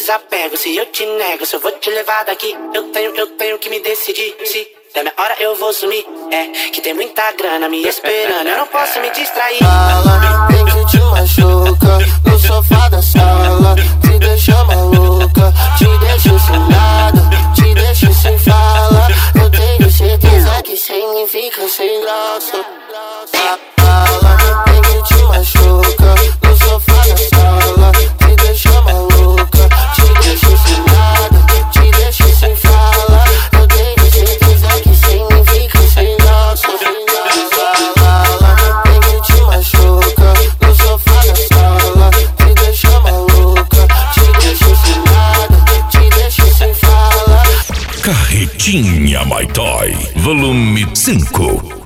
desapego. Se eu te nego, se eu vou te levar daqui, eu tenho que me decidir. Se der minha hora eu vou sumir. É que tem muita grana me esperando, eu não posso me distrair. Fala, vem que te machuca no sofá da sala, te deixa maluca, te deixa sem nada, te deixa sem fala. Eu tenho certeza que sem mim fica sem graça. Fala, vem que te machuca no sofá da sala, te deixa maluca, te deixa sem nada, te deixa sem fala. Eu tenho certeza que sem mim fica sem graça. Fala, vem que te machuca no sofá da sala, te deixa maluca, te deixa sem nada, te deixa sem fala. Carretinha My Toy, volume 5.